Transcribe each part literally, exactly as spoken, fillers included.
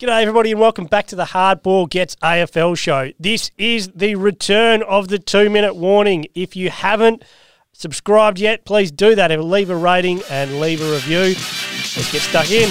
G'day everybody and welcome back to the Hardball Gets A F L show. This is the return of the two-minute warning. If you haven't subscribed yet, please do that. Leave a rating and leave a review. Let's get stuck in.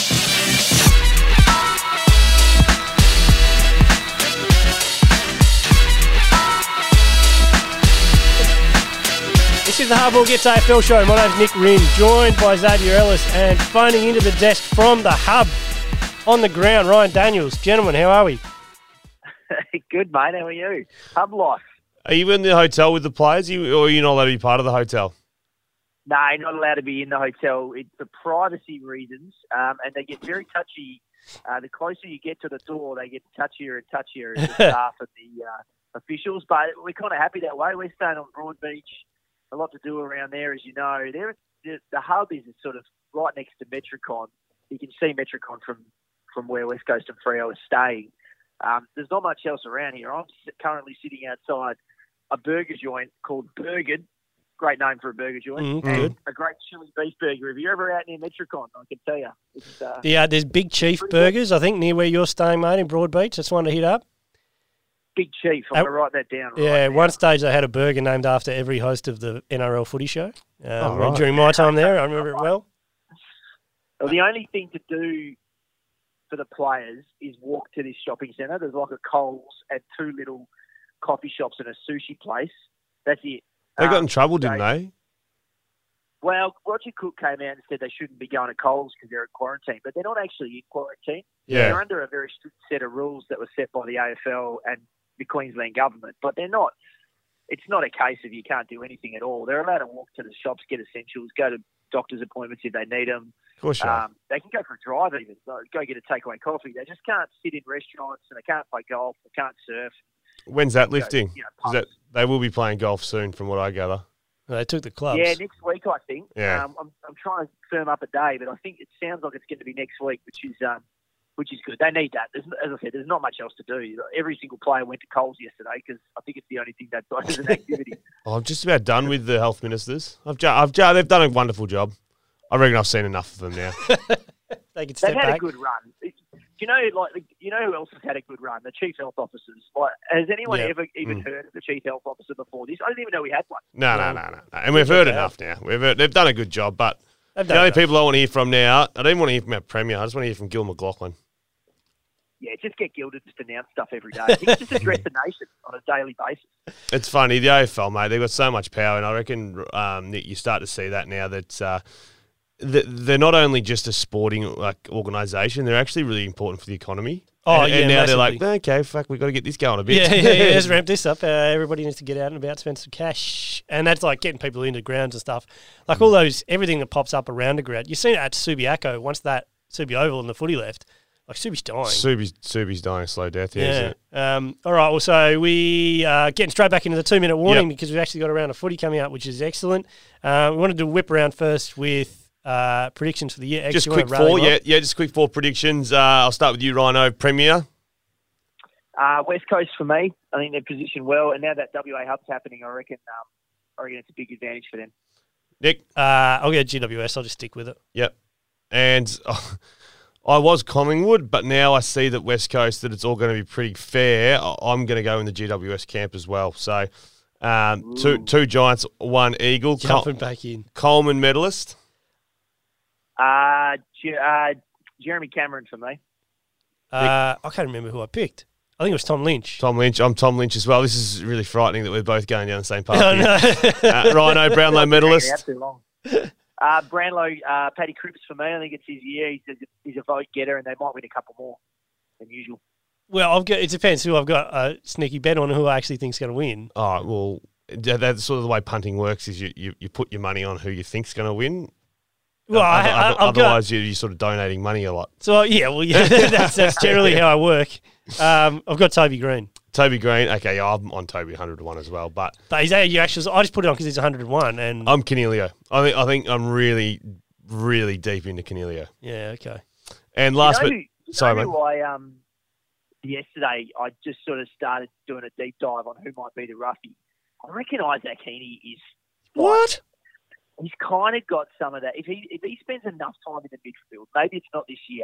This is the Hardball Gets A F L show. My name's Nick Rinn, joined by Xavier Ellis, and phoning into the desk from the hub on the ground, Ryan Daniels. Gentlemen, how are we? Good, mate. How are you? Hub life. Are you in the hotel with the players, you, or are you not allowed to be part of the hotel? No, not allowed to be in the hotel. It's for privacy reasons, um, and they get very touchy. Uh, the closer you get to the door, they get touchier and touchier as the staff and the uh, officials. But we're kind of happy that way. We're staying on Broadbeach. A lot to do around there, as you know. There, the, the hub is sort of right next to Metricon. You can see Metricon from, from where West Coast and Freo are staying. Um, there's not much else around here. I'm currently sitting outside a burger joint called Burgered. Great name for a burger joint. Mm, and good. A great chili beef burger. If you're ever out near Metricon, I can tell you. It's, uh, Yeah, there's Big Chief Burgers, I think, near where you're staying, mate, in Broadbeach. That's one to hit up. Big Chief. I'm Uh, going to write that down. Right Yeah, now. at one stage they had a burger named after every host of the N R L footy show. Um, Oh, right. During my time there, I remember it well. Well, the only thing to do for the players is walk to this shopping centre. There's like a Coles and two little coffee shops and a sushi place. That's it. They got Um, in trouble, so- didn't they? Well, Roger Cook came out and said they shouldn't be going to Coles because they're in quarantine, but they're not actually in quarantine. Yeah. They're under a very strict set of rules that were set by the A F L and the Queensland government, but they're not. It's not a case of you can't do anything at all. They're allowed to walk to the shops, get essentials, go to doctor's appointments if they need them. Of course you are. Um, they can go for a drive even, so go get a takeaway coffee. They just can't sit in restaurants and they can't play golf, they can't surf. When's that go, lifting? you know, 'Cause pubs. that, they will be playing golf soon, from what I gather. They took the clubs. Yeah, next week I think. Yeah. Um, I'm, I'm trying to firm up a day, but I think it sounds like it's going to be next week, which is um, which is good. They need that. There's, as I said, there's not much else to do. Every single player went to Coles yesterday because I think it's the only thing they've got as an activity. Oh, I'm just about done with the health ministers. I've, ju- I've ju- they've done a wonderful job. I reckon I've seen enough of them now. They could They've step had back. a good run. Do you know, like, you know who else has had a good run? The chief health officers. Like, has anyone Yeah. ever even Mm. heard of the chief health officer before this? I didn't even know we had one. No, no, no, no, no. And we've heard enough now. We've heard, they've done a good job, but They've the done only enough. people I want to hear from now, I don't even want to hear from our Premier. I just want to hear from Gil McLaughlin. Yeah, just get Gil to just announce stuff every day. He can just address the nation on a daily basis. It's funny, the A F L, mate, they've got so much power, and I reckon um, that you start to see that now that uh, th- they're not only just a sporting like organisation, they're actually really important for the economy. Oh, and, yeah, and now they're like, massively. okay, fuck, we've got to get this going a bit. Yeah, yeah, yeah. Let's ramp this up. Uh, everybody needs to get out and about, spend some cash. And that's like getting people into grounds and stuff. Like all those, everything that pops up around the ground. You've seen it at Subiaco, once that Subi Oval and the footy left. Like Subi's dying. Subi's, Subi's dying a slow death, yeah, isn't Yeah. it? Um, all right. Well, so we uh, getting straight back into the two-minute warning Yep. because we've actually got a round of footy coming up, which is excellent. Uh, we wanted to whip around first with uh, predictions for the year. Just Actually, quick you wanna four, rattle yeah, them yeah, just quick four predictions. Uh, I'll start with you, Rhino. Premier. Uh, West Coast for me. I think they're positioned well, and now that W A hub's happening, I reckon, um, I reckon it's a big advantage for them. Nick. off? Uh, I'll get G W S. I'll just stick with it. Yep. And oh, I was Collingwood, but now I see that West Coast, that it's all going to be pretty fair. I- I'm going to go in the G W S camp as well. So um, two two Giants, one Eagle. Col- Jumping back in. Coleman medalist. Uh, Jer- uh, Jeremy Cameron for me. Uh, I can't remember who I picked. I think it was Tom Lynch. Tom Lynch. I'm Tom Lynch as well. This is really frightening that we're both going down the same path. Oh, here. no. uh, Rhino, Brownlow Out medalist. too long. Uh, Brownlow, uh, Paddy Cripps for me. I think it's his year. He's a, he's a vote getter, and they might win a couple more than usual. Well, I've got, it depends who I've got a sneaky bet on who I actually think is going to win. Oh, well, yeah, that's sort of the way punting works is you, you, you put your money on who you think's going to win. Well, I, Other- I, other- I've got, otherwise, you're, you're sort of donating money a lot. so yeah, well, yeah, that's, that's generally how I work. Um, I've got Toby Green. Toby Green, okay, yeah, I'm on Toby one hundred to one as well, but But he's you actually, I just put it on because he's one hundred to one. And I'm Canelio. I think I think I'm really, really deep into Canelio. yeah, okay. And last you know but who, you sorry, know mate. who I um yesterday I just sort of started doing a deep dive on who might be the roughie. I reckon Isaac Heaney is What? He's kind of got some of that. If he if he spends enough time in the midfield, maybe it's not this year,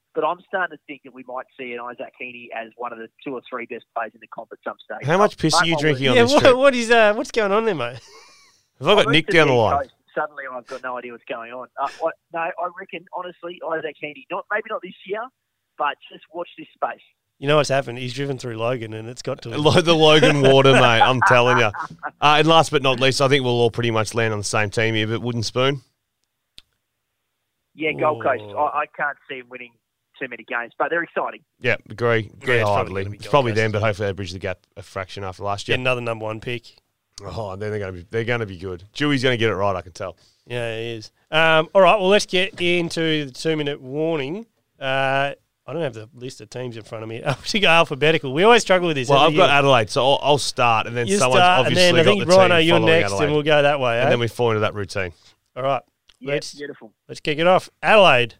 but I'm starting to think that we might see an Isaac Heaney as one of the two or three best players in the comp at some stage. How much piss Mark are you my drinking words. on Yeah, this what, trip? what is uh, what's going on there, mate? Have I got I Nick moved to down the East line? Coast, Suddenly, I've got no idea what's going on. Uh, what, no, I reckon, honestly, Isaac Heaney, not maybe not this year, but just watch this space. You know what's happened? He's driven through Logan and it's got to him. Like the Logan Water, mate. I'm telling you. Uh, and last but not least, I think we'll all pretty much land on the same team here, but Wooden Spoon. Yeah, Gold Coast. Oh. I, I can't see him winning too many games, but they're exciting. Yeah, agree. Agree Yeah, it's probably hardly. gonna be It's Gold probably Coast. them, but hopefully they bridge the gap a fraction after last Get year. another number one pick. Oh, then they're going to be they're going to be good. Dewey's going to get it right, I can tell. Yeah, he is. Um, all right, well, let's get into the two-minute warning. Uh, I don't have the list of teams in front of me. I should go alphabetical. We always struggle with this. Well, every I've got year. Adelaide, so I'll, I'll start, and then You someone's start, and obviously then I got think, the team Rhino, you're following next, Adelaide. and we'll go that way. Eh? And then we fall into that routine. All right, Yeah, let's beautiful. let's kick it off. Adelaide.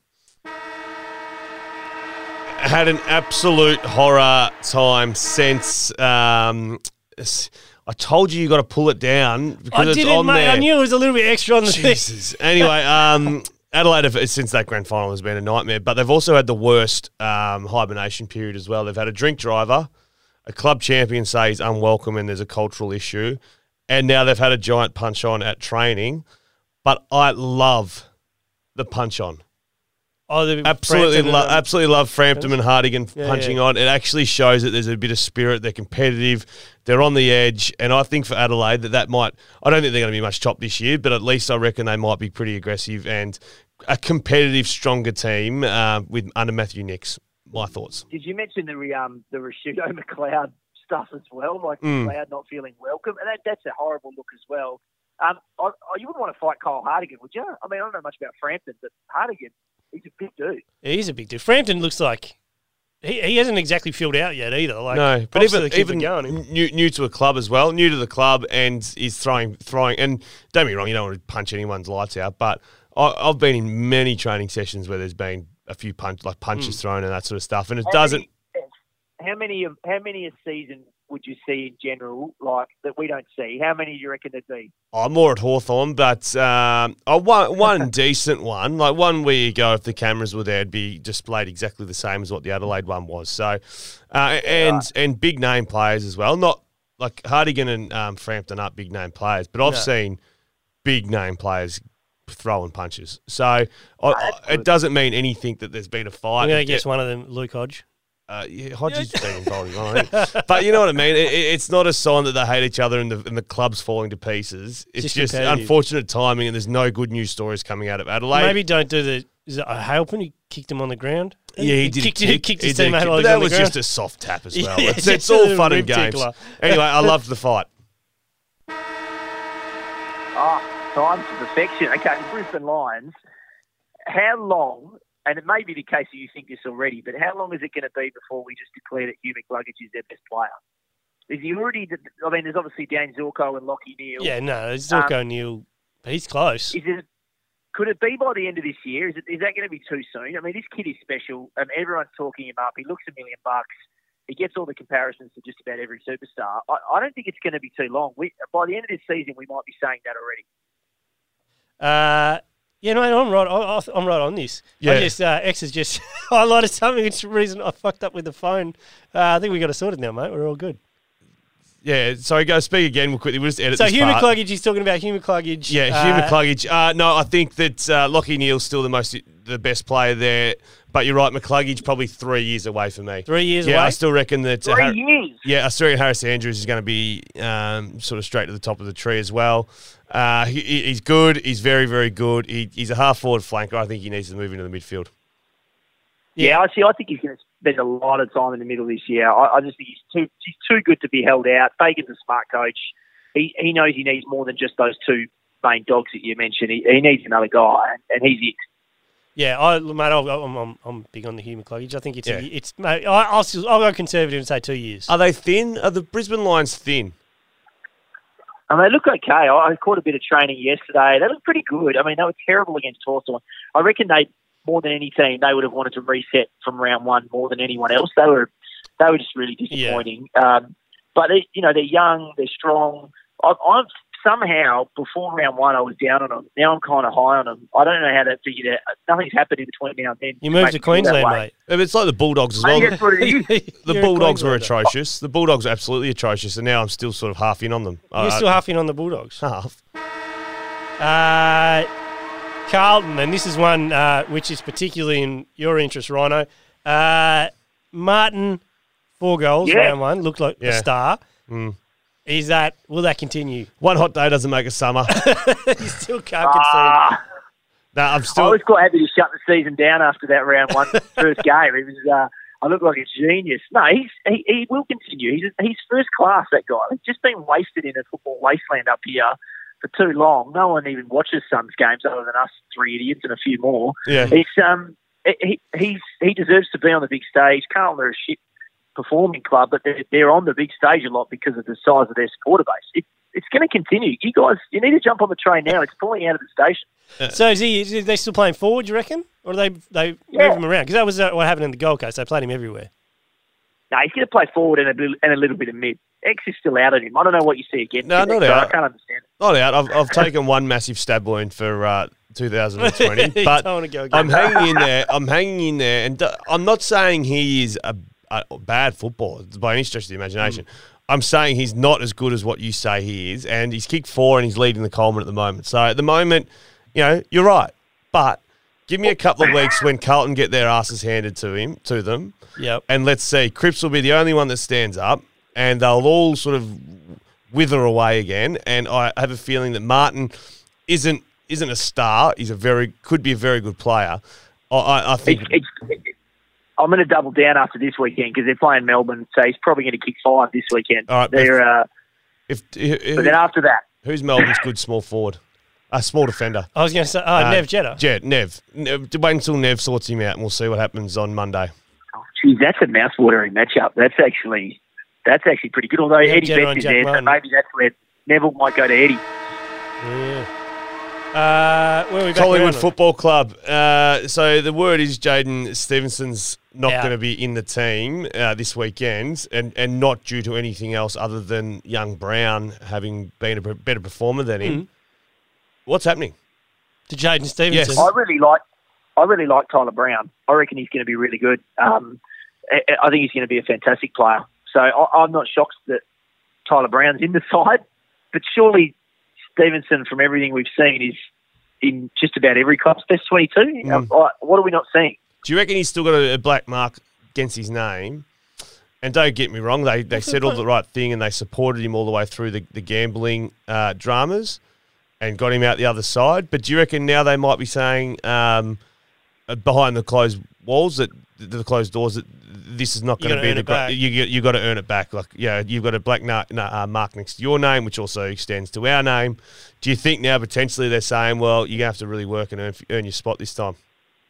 Had an absolute horror time since um, s- I told you you got to pull it down because I it's didn't, on mate. there. I knew it was a little bit extra on the thing. Jesus. Anyway, um, Adelaide, have, since that grand final, has been a nightmare, but they've also had the worst um, hibernation period as well. They've had a drink driver, a club champion say he's unwelcome and there's a cultural issue, and now they've had a giant punch on at training. But I love the punch on. Oh, the Absolutely, Frampton lo- and, um, absolutely love Frampton and Hardigan Yeah, punching yeah. on. It actually shows that there's a bit of spirit. They're competitive. They're on the edge. And I think for Adelaide that that might – I don't think they're going to be much top this year, but at least I reckon they might be pretty aggressive and a competitive, stronger team uh, with under Matthew Nicks. My thoughts. Did you mention the um, the Rashudo McLeod stuff as well? Like Mm. McLeod not feeling welcome, and that, that's a horrible look as well. Um, I, I, you wouldn't want to fight Kyle Hardigan, would you? I mean, I don't know much about Frampton, but Hardigan, he's a big dude. He's a big dude. Frampton looks like he, he hasn't exactly filled out yet either. Like, No, but props to even the kid for even going. new, new to a club as well, new to the club, and is throwing throwing. And don't be wrong, you don't want to punch anyone's lights out, but I, I've been in many training sessions where there's been a few punch like punches Mm. thrown and that sort of stuff, and it How doesn't. Many, how many of how many a season would you see in general, like that we don't see? How many do you reckon there'd be? I'm more at Hawthorn, but um, oh, one, one decent one, like one where you go if the cameras were there, it'd be displayed exactly the same as what the Adelaide one was. So, uh, and right. and big name players as well. Not like Hardigan and um, Frampton aren't big name players, but I've No. seen big name players throwing punches. So I, I, that's it good. doesn't mean anything that there's been a fight. I'm going to It- guess one of them, Luke Hodge. Uh, yeah, Hodges been involved, I think. But you know what I mean. It, it- it's not a sign that they hate each other and the and the club's falling to pieces. It's Just just, competitive. unfortunate timing, and there's no good news stories coming out of Adelaide. Maybe don't do the. Is it a Halpin? He kicked him on the ground. Yeah, he did. Kicked, a kick. kicked He his did a teammate kick, while but he was that on the was ground. just a soft tap as well. Yeah, it's just it's a all little fun and rib games. tickler. Anyway, I loved the fight. Oh, time to perfection. Okay, the Brisbane Lions. How long? And it may be the case that you think this already, but how long is it going to be before we just declare that Hugh McLuggage is their best player? Is he already? I mean, there's obviously Dan Zorko and Lockie Neal. Yeah, no, it's Um, Zorko Neal, but he's close. Is it? Could it be by the end of this year? Is it? Is that going to be too soon? I mean, this kid is special, and everyone's talking him up. He looks a million bucks. He gets all the comparisons to just about every superstar. I, I don't think it's going to be too long. We, by the end of this season, we might be saying that already. Uh, yeah, no, I'm right. I, I'm right on this. Yeah. I just uh, X has just highlighted something. It's the reason I fucked up with the phone. Uh, I think we got it sorted now, mate. We're all good. Yeah, sorry, go speak again real quickly. We'll just edit So this Hugh part. McCluggage, he's talking about Hugh McCluggage. Yeah, uh, Hugh McCluggage. Uh, no, I think that uh, Lockie Neal's still the most, the best player there. But you're right, McCluggage probably three years away for me. Three years yeah, away? I still reckon that. uh, Three Har- years. Yeah, I still reckon Harris Andrews is going to be um, sort of straight to the top of the tree as well. Uh, he, he- he's good. He's very, very good. He, he's a half forward flanker. I think he needs to move into the midfield. Yeah, I see. I think he's going to spend a lot of time in the middle this year. I, I just think he's too he's too good to be held out. Bacon's a smart coach. He he knows he needs more than just those two main dogs that you mentioned. He, he needs another guy, and, and he's it. Yeah, I, mate, I'll, I'm, I'm, I'm big on the Hugh McCluggage. I think it's, Yeah. a, it's mate, I, I'll, still, I'll go conservative and say two years. Are they thin? Are the Brisbane Lions thin? And they look okay. I, I caught a bit of training yesterday. They look pretty good. I mean, they were terrible against Hawthorn. I reckon they, more than any team, they would have wanted to reset from round one more than anyone else. They were, they were just really disappointing. Um, but they, you know, they're young, they're strong. I, I'm somehow, before round one, I was down on them. Now I'm kind of high on them. I don't know how that figured out. Nothing's happened in between now and then. You moved to Queensland, mate. Yeah, but it's like the Bulldogs as well. Maybe that's what it is. The You're a Bulldogs were Queenslander. atrocious. The Bulldogs were absolutely atrocious, and now I'm still sort of half in on them. You're Uh, still huffing on the Bulldogs. half. Uh, Carlton, and this is one uh, which is particularly in your interest, Rhino. Uh, Martin, four goals, Yeah. round one, looked like a Yeah. star. Mm. Is that, will that continue? One hot day doesn't make a summer. You still can't concede. Ah, no, I'm I still. was quite happy to shut the season down after that round one first game. It was, uh, I looked like a genius. No, he's, he, he will continue. He's, he's first class, that guy. He's just been wasted in a football wasteland up here for too long. No one even watches Suns games other than us three idiots and a few more. Yeah. It's, um, he, he's, he deserves to be on the big stage. Carlton are a shit performing club, but they're, they're on the big stage a lot because of the size of their supporter base. It, it's going to continue. You guys, you need to jump on the train now. It's pulling out of the station. So is he? Is they still playing forward? Do you reckon, or do they they Yeah. move him around? Because that was uh, what happened in the Gold Coast. They played him everywhere. No, he's going to play forward and a, bit- and a little bit of mid. X is still out at him. I don't know what you see against No, him, not so out. I can't understand it. Not out. I've, I've taken one massive stab wound for uh, two thousand twenty, You but don't wanna go again. I'm hanging in there. I'm hanging in there, and uh, I'm not saying he is a, a bad footballer by any stretch of the imagination. Mm. I'm saying he's not as good as what you say he is, and he's kicked four and he's leading the Coleman at the moment. So at the moment, you know, you're right, but give me a couple of weeks when Carlton get their asses handed to him to them, Yep. and let's see. Cripps will be the only one that stands up, and they'll all sort of wither away again. And I have a feeling that Martin isn't isn't a star. He's a very could be a very good player. I, I, I think. It's, it's, I'm going to double down after this weekend because they're playing Melbourne, so he's probably going to kick five this weekend. All right, they're, uh, if, who, but then after that, who's Melbourne's good small forward? A small defender. I was going to say, oh, Uh, Nev Jetta. Jet, Nev. Nev. Wait until Nev sorts him out, and we'll see what happens on Monday. oh, geez, that's a mouthwatering matchup. That's actually that's actually pretty good. Although Yeah, Eddie Jetta Betts and is Jack there, so Martin. maybe that's where Neville might go to Eddie. Yeah. Uh, where are we back Collingwood around? Football Club. Uh, so the word is Jaden Stevenson's not Out. going to be in the team uh, this weekend, and, and not due to anything else other than young Brown having been a p- better performer than him. Mhm. What's happening? To Jaden Stevenson. Yes. I really like I really like Tyler Brown. I reckon he's going to be really good. Um, I, I think he's going to be a fantastic player. So I, I'm not shocked that Tyler Brown's in the side, but surely Stevenson, from everything we've seen, is in just about every club's best twenty-two. Mm. Uh, what are we not seeing? Do you reckon he's still got a, a black mark against his name? And don't get me wrong, they, they said all the right thing and they supported him all the way through the, the gambling uh, dramas and got him out the other side. But do you reckon now they might be saying um, uh, behind the closed walls, that the closed doors, that this is not You going to gotta be earn the it great, back. you you got to earn it back. Like yeah, you've got a black na- na- uh, mark next to your name, which also extends to our name. Do you think now potentially they're saying, well, you're gonna have to really work and earn, earn your spot this time?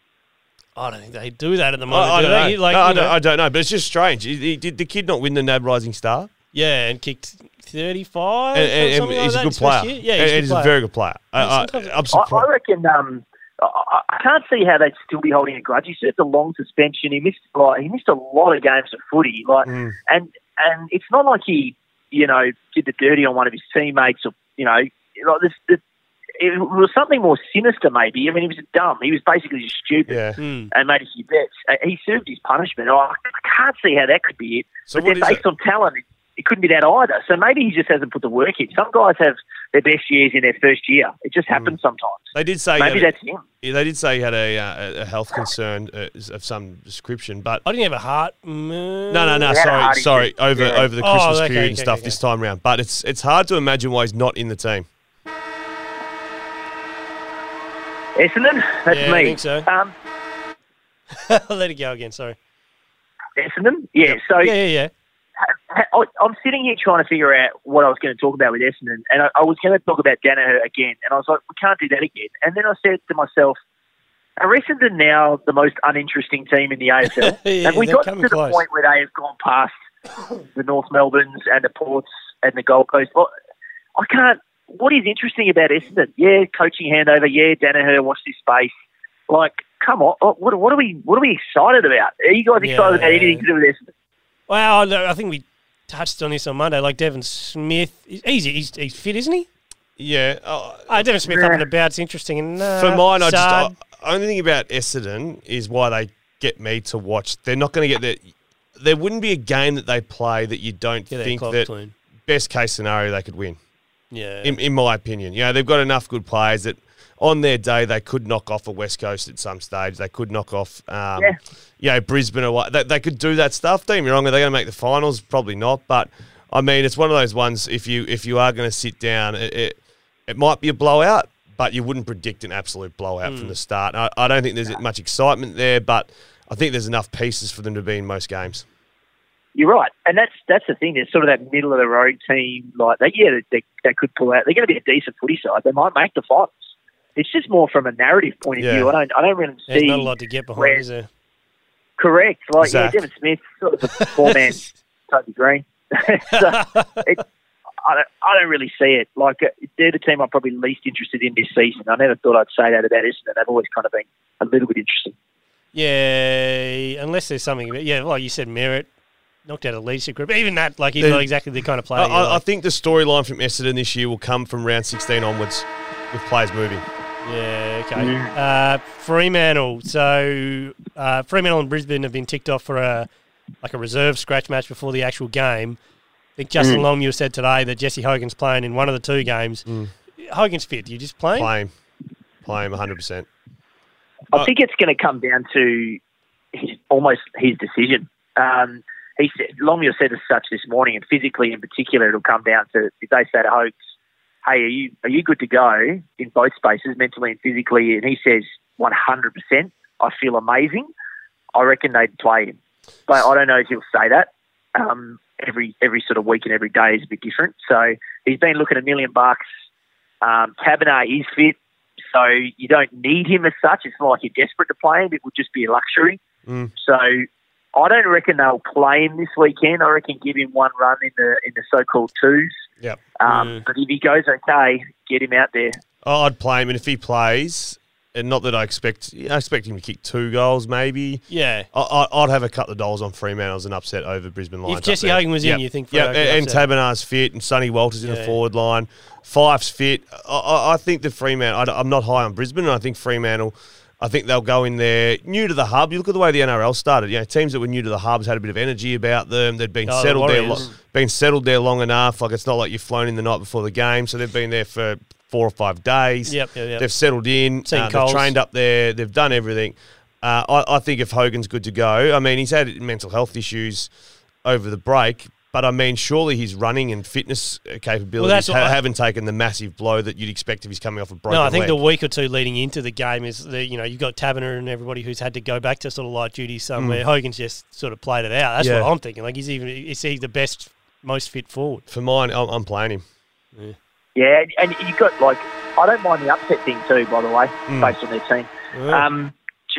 I don't think they do that at the I, moment. I do don't they? know. Like, no, I, you don't, know, I don't know, but it's just strange. He- he- Did the kid not win the N A B Rising Star? yeah, and kicked thirty-five. And, and- or something and he's like a that good in his first player. year. Yeah, and, he's, and he's a, a good very good player. I, I, sometimes- I'm I, I surprised. reckon um, I, I can't see how they'd still be holding a grudge. He served a long suspension. He missed like he missed a lot of games of footy. Like, Mm. and and it's not like he, you know, did the dirty on one of his teammates, or you know, like this. this it was something more sinister, maybe. I mean, he was dumb. He was basically just stupid Yeah. Mm. and made a few bets. Uh, He served his punishment. Oh, I can't see how that could be it. So but what then is based it? on talent, it, it couldn't be that either. So maybe he just hasn't put the work in. Some guys have their best years in their first year. It just happens sometimes. They did say Maybe he had that's him. a, yeah, they did say he had a, uh, a health concern uh, of some description, but I didn't have a heart. Mm. no, no, no. He had a Sorry, heart sorry. issue. Over Yeah. over the Oh, Christmas okay, period and okay, stuff okay. this time round, but it's it's hard to imagine why he's not in the team. Essendon, that's Yeah, I me. think so. Um, I'll let it go again. Sorry. Essendon, yeah. So Yeah, yeah, yeah. I, I- I'm sitting here trying to figure out what I was going to talk about with Essendon, and I, I was going to talk about Danaher again, and I was like, we can't do that again. And then I said to myself, are Essendon now the most uninteresting team in the A F L? Yeah, Have we they're got to coming the close. point where they have gone past the North Melbournes and the Ports and the Gold Coast? Well, I can't. What is interesting about Essendon? Yeah, coaching handover. Yeah, Danaher, watch this space. Like, come on. What, what are we? What are we excited about? Are you guys excited Yeah. about anything to do with Essendon? Well, I I think we touched on this on Monday. Like Devon Smith, he's he's, he's fit, isn't he? Yeah. Uh, Oh, Devon Smith up and about's interesting. And, uh, for mine, I just Saad. I, only thing about Essendon is why they get me to watch. They're not going to get that. There wouldn't be a game that they play that you don't Get their think cloth that clean. best case scenario they could win. Yeah. In, in my opinion, you know, they've got enough good players that on their day they could knock off a West Coast at some stage. They could knock off, um, Yeah. you know, Brisbane or what. They, they could do that stuff. Don't get me wrong. Are they going to make the finals? Probably not. But I mean, it's one of those ones. If you if you are going to sit down, it, it it might be a blowout, but you wouldn't predict an absolute blowout Mm. from the start. I, I don't think there's much excitement there, but I think there's enough pieces for them to be in most games. You're right, and that's that's the thing. There's sort of that middle of the road team, like they, yeah, they, they could pull out. They're going to be a decent footy side. They might make the finals. It's just more from a narrative point of Yeah. view. I don't, I don't really There's see. not a lot to get behind, where- is there? Correct, like Zach. yeah, Devon Smith, sort of a four man, Toby Green. so it, I don't, I don't really see it. Like uh, they're the team I'm probably least interested in this season. I never thought I'd say that about Essendon. They've always kind of been a little bit interesting. Yeah, unless there's something about, yeah, like you said, Merritt knocked out a leadership group. Even that, like, he's The- not exactly the kind of player. I, you're I, I like, think the storyline from Essendon this year will come from round sixteen onwards with players moving. yeah, okay. Mm. Uh, Fremantle. So uh, Fremantle and Brisbane have been ticked off for a like a reserve scratch match before the actual game. I think Justin Mm. Longmuir said today that Jesse Hogan's playing in one of the two games. Mm. Hogan's fit. You just playing? Play him. Play him one hundred percent. I Uh, think it's going to come down to his, almost his decision. Um, he said, Longmuir said as such this morning, and physically in particular, it'll come down to if they say to Hogs, "Hey, are you are you good to go in both spaces, mentally and physically?" And he says, one hundred percent. I feel amazing. I reckon they'd play him, but I don't know if he'll say that. Um, every every sort of week and every day is a bit different. So he's been looking at a million bucks. Um, Taberner is fit. So you don't need him as such. It's not like you're desperate to play him. It would just be a luxury. Mm. So I don't reckon they'll play him this weekend. I reckon give him one run in the in the so-called twos. Yep. Um, Mm. But if he goes okay, get him out there. Oh, I'd play him, and if he plays, and not that I expect, I expect him to kick two goals, maybe. Yeah. I, I, I'd have a couple of dollars on Fremantle as an upset over Brisbane Lions. If Jesse up there. Hogan was in, Yep. you think Yeah, Freo and, could and upset? Taberner's fit, and Sonny Walters in Yeah. the forward line. Fife's fit. I, I, I think the Fremantle. I, I'm not high on Brisbane, and I think Fremantle. I think they'll go in there new to the hub. You look at the way the N R L started. You know, teams that were new to the hubs had a bit of energy about them. They'd been Oh, the settled there, lo- Warriors. been settled there long enough. Like it's not like you've flown in the night before the game, so they've been there for four or five days. Yep, yep, yep. They've settled in. Seen Uh, they've Coles. trained up there. They've done everything. Uh, I, I think if Hogan's good to go, I mean, he's had mental health issues over the break, but I mean, surely his running and fitness uh, capabilities that's ha- what I- haven't taken the massive blow that you'd expect if he's coming off a broken No, I think leg. the week or two leading into the game is the you know you've got Taberner and everybody who's had to go back to sort of light duty somewhere. Hogan's just sort of played it out. That's Mm. Yeah. what I'm thinking. Like he's even is he the best, most fit forward? For mine, I'm, I'm playing him. Yeah, and you've got, like, I don't mind the upset thing too, by the way, Mm. based on their team. Yeah. Um,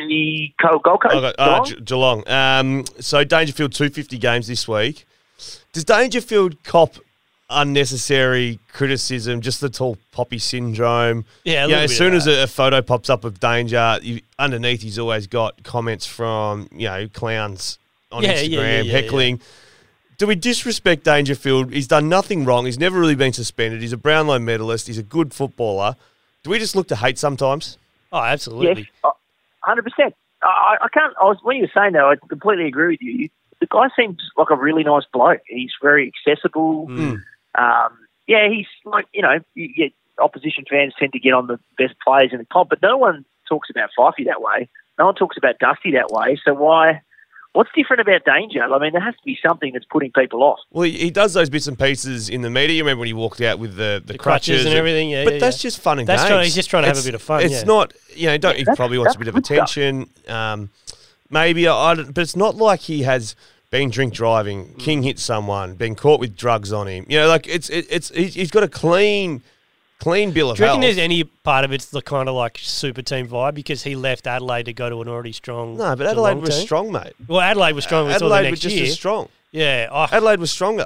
G- Gold Gold Coast, I got, uh, Geelong? Ge- Geelong. Um, so Dangerfield two hundred fifty games this week. Does Dangerfield cop unnecessary criticism, just the tall poppy syndrome? Yeah, a Yeah, little as bit soon of as that. a, a photo pops up of Danger, you, underneath he's always got comments from, you know, clowns on Yeah, Instagram, yeah, yeah, yeah, heckling. Do we disrespect Dangerfield? He's done nothing wrong. He's never really been suspended. He's a Brownlow medalist. He's a good footballer. Do we just look to hate sometimes? Oh, absolutely. Yes, one hundred percent. I, I can't. I was when you were saying that, I completely agree with you. The guy seems like a really nice bloke. He's very accessible. Mm. Um, yeah, he's like you know, you get opposition fans tend to get on the best players in the comp, but no one talks about Fifey that way. No one talks about Dusty that way. So why? What's different about Danger? I mean, there has to be something that's putting people off. Well, he, he does those bits and pieces in the media. You remember when he walked out with the, the, The crutches and everything, yeah, But yeah, that's yeah. just fun and That's games. trying- he's just trying to have a It's- bit of fun, It's yeah. not, you know, don't, he that's- probably wants a that's bit of good stuff. attention. Um, maybe, I, I don't- but it's not like he has been drink driving, Mm. king hit someone, been caught with drugs on him. You know, like it's it, it's he's, he's got a clean, clean bill of Do you reckon health. there's any part of it's the kind of like super team vibe because he left Adelaide to go to an already strong? No, but Adelaide Geelong was team? strong, mate. Well, Adelaide was strong. We saw the Adelaide was next just year. as strong. Yeah. Oh, Adelaide was stronger.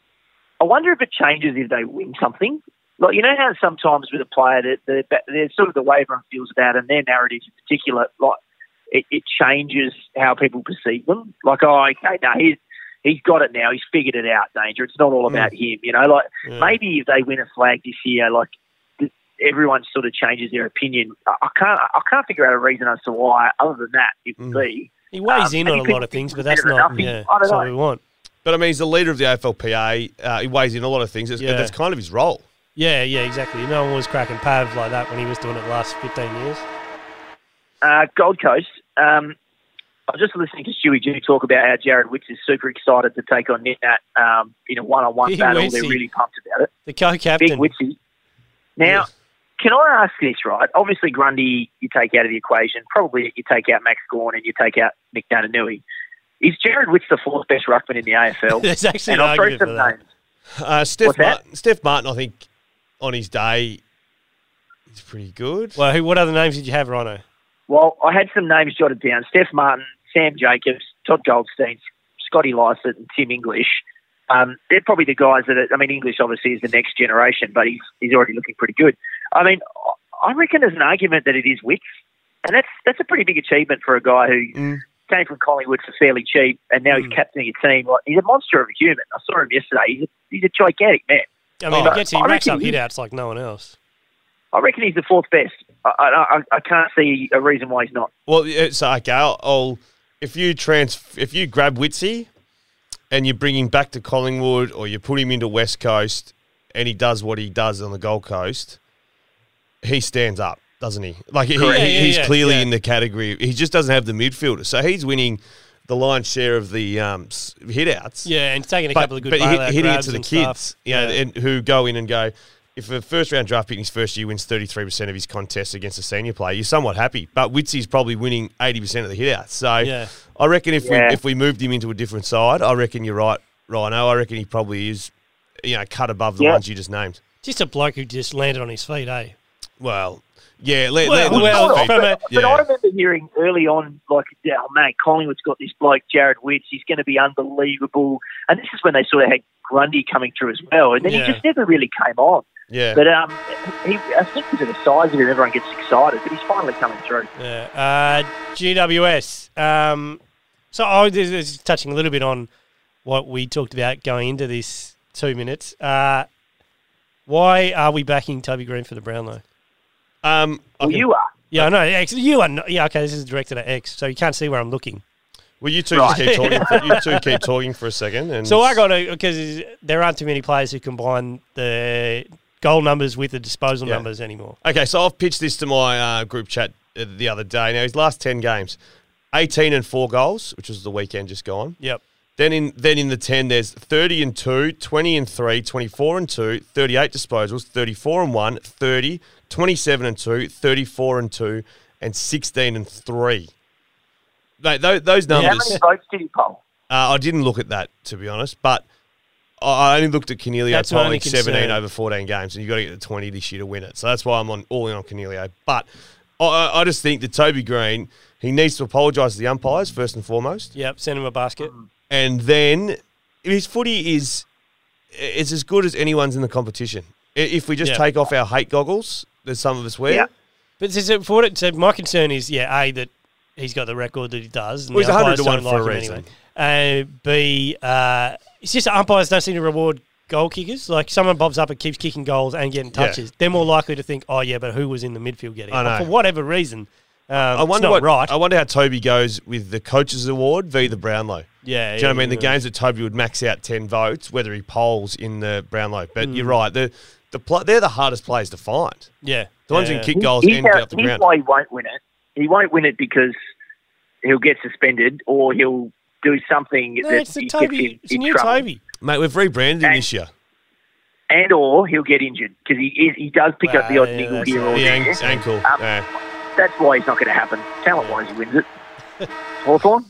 I wonder if it changes if they win something. Like you know how sometimes with a player that the there's sort of the way everyone feels about them, their narratives in particular, like it, it changes how people perceive them. Like, oh, okay, no, he's he's got it now. He's figured it out. Danger. It's not all about him. You know, like Yeah. maybe if they win a flag this year, like everyone sort of changes their opinion. I, I can't I can't figure out a reason as to why. Other than that, it would Mm. be He weighs um, in and on a you lot could- of things, you but could that's consider not. nothing. Yeah, I don't that's what know. we want. But I mean, he's the leader of the A F L P A. Uh, he weighs in a lot of things. That's, Yeah. that's kind of his role. Yeah, yeah, exactly. No one was cracking Pav like that when he was doing it the last fifteen years. Uh, Gold Coast. Um, I was just listening to Stewie G talk about how Jared Wicks is super excited to take on Nitnat um, in a one-on-one Big battle. Witsy. They're really pumped about it. The co-captain. Big Witsy. Now, Yes. can I ask this, right? Obviously, Grundy you take out of the equation. Probably you take out Max Gawn and you take out Nick Nananui. Is Jared Wicks the fourth best ruckman in the A F L? There's actually and an I'll throw argument for some that. names. Uh, Steph, What's that? Martin, Steph Martin, I think, on his day, is pretty good. Well, who? What other names did you have, Rhino? Well, I had some names jotted down. Steph Martin, Sam Jacobs, Todd Goldstein, Scotty Lycett and Tim English. Um, they're probably the guys that, are, I mean, English obviously is the next generation, but he's he's already looking pretty good. I mean, I reckon there's an argument that it is Wicks, and that's that's a pretty big achievement for a guy who Mm. came from Collingwood for fairly cheap, and now Mm. he's captaining a team. Like, he's a monster of a human. I saw him yesterday. He's a, he's a gigantic man. I mean, Oh, he gets he I racks reckon up he- hit outs like no one else. I reckon he's the fourth best. I, I, I can't see a reason why he's not. Well, it's okay. I'll, I'll if you trans if you grab Witsy and you bring him back to Collingwood, or you put him into West Coast, and he does what he does on the Gold Coast, he stands up, doesn't he? Like he, Correct. he- Yeah, yeah, he's yeah, clearly yeah. in the category. He just doesn't have the midfielder, so he's winning the lion's share of the um, s- hit outs. Yeah, and taking a but, couple of good but hit, bailout hitting it grabs to the and kids, stuff. you know, Yeah. and who go in and go. If a first round draft pick in his first year wins thirty-three percent of his contests against a senior player, you're somewhat happy. But Witsy's probably winning eighty percent of the hit outs. So Yeah. I reckon if Yeah. we if we moved him into a different side, I reckon you're right, Rhino. I reckon he probably is, you know, cut above the Yeah. ones you just named. Just a bloke who just landed on his feet, eh? Well, yeah, let, Well, let, well, let- from but, a- but yeah. I remember hearing early on, like, yeah, oh, man, Collingwood's got this bloke, Jared Witts. He's going to be unbelievable. And this is when they sort of had Grundy coming through as well. And then Yeah. he just never really came on. yeah. But um, he, I think because of the size of him, everyone gets excited. But he's finally coming through. Yeah. Uh, G W S. Um, so I was just touching a little bit on what we talked about going into this two minutes. Uh, why are we backing Toby Green for the Brownlow? um, I Well, can- you are. Yeah, I know. X, you are not, yeah, okay, this is directed at X, so you can't see where I'm looking. well, you two Right. just keep talking. For, you two keep talking for a second. And So I got to, because there aren't too many players who combine the goal numbers with the disposal Yeah. numbers anymore. Okay, so I've pitched this to my uh, group chat uh, the other day. Now his last ten games, eighteen and four goals, which was the weekend just gone. Yep. Then in then in the ten, there's thirty and two, twenty and three, twenty-four and two, thirty-eight disposals, thirty-four and one, thirty, twenty-seven and two, thirty-four and two, and sixteen and three. They, those, those How numbers, many votes did he poll? uh, I didn't look at that, to be honest, but I I only looked at Cornelio That's my only polling seventeen concern. over fourteen games, and you've got to get to twenty this year to win it. So that's why I'm on all in on Cornelio. But I- I, I just think that Toby Green, he needs to apologise to the umpires, first and foremost. Yep, send him a basket. And then his footy is it's as good as anyone's in the competition. I- If we just Yeah. take off our hate goggles that some of us wear. Yeah. But this is- for what, so my concern is, yeah, A, that he's got the record that he does. And Well, he's the one hundred umpires to one don't for a like him reason. anyway. And B, uh, it's just that umpires don't seem to reward goal kickers. Like, someone bobs up and keeps kicking goals and getting Yeah. touches. They're more likely to think, oh, yeah, but who was in the midfield getting I it? know. For whatever reason. Um, I wonder it's not what right. I wonder how Toby goes with the coaches award v the Brownlow. yeah, Do you know yeah, what I mean? The yeah. games that Toby would max out ten votes, whether he polls in the Brownlow. But Mm. you're right. The the pl- they're the hardest players to find. Yeah. The ones yeah. who can kick goals Here's and get how- up the here's ground. why he won't win it. He won't win it because he'll get suspended or he'll do something No, that it's the gets Toby. him It's a in new trouble. Toby. Mate, we've rebranded him And- this year. And or he'll get injured because he is, he does pick up the Well, odd yeah, niggle that's here right. or The there. ankle. ankle. Um, yeah. That's why it's not going to happen. Talent-wise, he wins it. Hawthorn?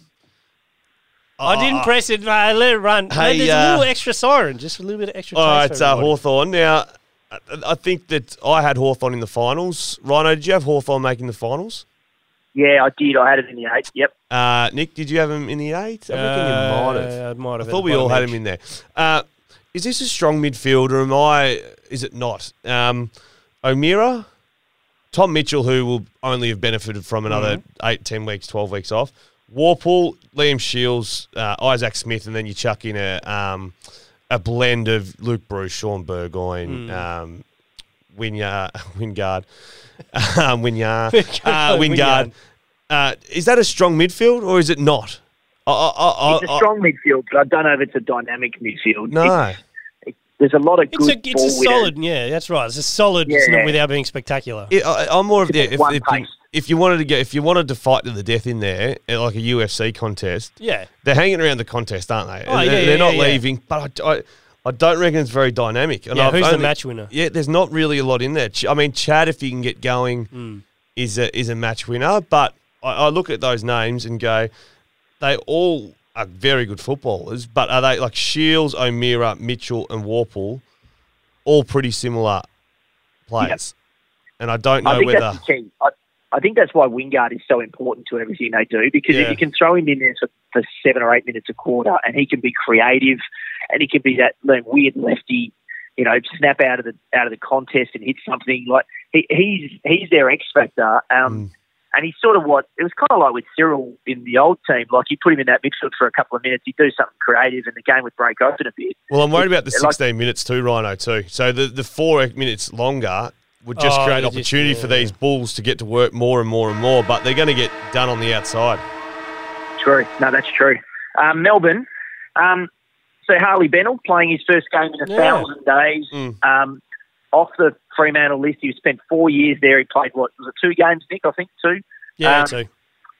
I didn't Uh, press it, mate. Let it run. Hey, There's a uh, little extra siren, just a little bit of extra All taste right, for uh, everybody. Hawthorn. Now, I, I think that I had Hawthorn in the finals. Rhino, did you have Hawthorn making the finals? Yeah, I did. I had it in the eight. Yep. Uh, Nick, did you have him in the eight? I reckon you might have. Uh, I might I have. thought we all had him in there. Uh, is this a strong midfielder? Am I? Is it not? Um, O'Meara, Tom Mitchell, who will only have benefited from another Mm-hmm. eight, ten weeks, twelve weeks off. Warple, Liam Shields, uh, Isaac Smith, and then you chuck in a um, a blend of Luke Bruce, Sean Burgoyne, Mm. um, Winyard, Wingard, um, Winyard, Wingard. uh, Wingard. Uh, is that a strong midfield or is it not? I, I, I, It's a strong midfield, but I don't know if it's a dynamic midfield. No. It's, it, there's a lot of It's good a it's a ball winners. solid, yeah, that's right. It's a solid. It's Yeah. not without being spectacular. I, I, I'm more of the It's if, one if, you, pace. if you wanted to get if you wanted to fight to the death in there, eh, like a U F C contest, Yeah, they're hanging around the contest, aren't they? Oh, they're, yeah, they're yeah, not yeah, leaving, but I, I, I don't reckon it's very dynamic. And yeah. I've Who's the only- match winner? Yeah, there's not really a lot in there. Ch- I mean, Chad, if he can get going, Mm. is a is a match winner. But I, I look at those names and go, they all are very good footballers. But are they like Shields, O'Meara, Mitchell, and Warple, all pretty similar players? And I don't know I think whether. that's the key. I, I think that's why Wingard is so important to everything they do, because Yeah. if you can throw him in there for, for seven or eight minutes a quarter, and he can be creative, and he can be that, that weird lefty, you know, snap out of the out of the contest and hit something. Like he, he's he's their X factor. Um, Mm. And he's sort of what it was kind of like with Cyril in the old team. Like you put him in that midfield for a couple of minutes, he'd do something creative, and the game would break open a bit. Well, I'm worried about the Like- sixteen minutes too, Rhino, too. So the, the four minutes longer would just Oh, create they just- opportunity for yeah. these Bulls to get to work more and more and more, but they're going to get done on the outside. True. No, that's true. Um, Melbourne. Um, so Harley Bennell playing his first game in a Yeah. thousand days. Mm. Um, off the Fremantle list, he spent four years there. He played, what, was it two games, Nick? I think two. Yeah, Um, too.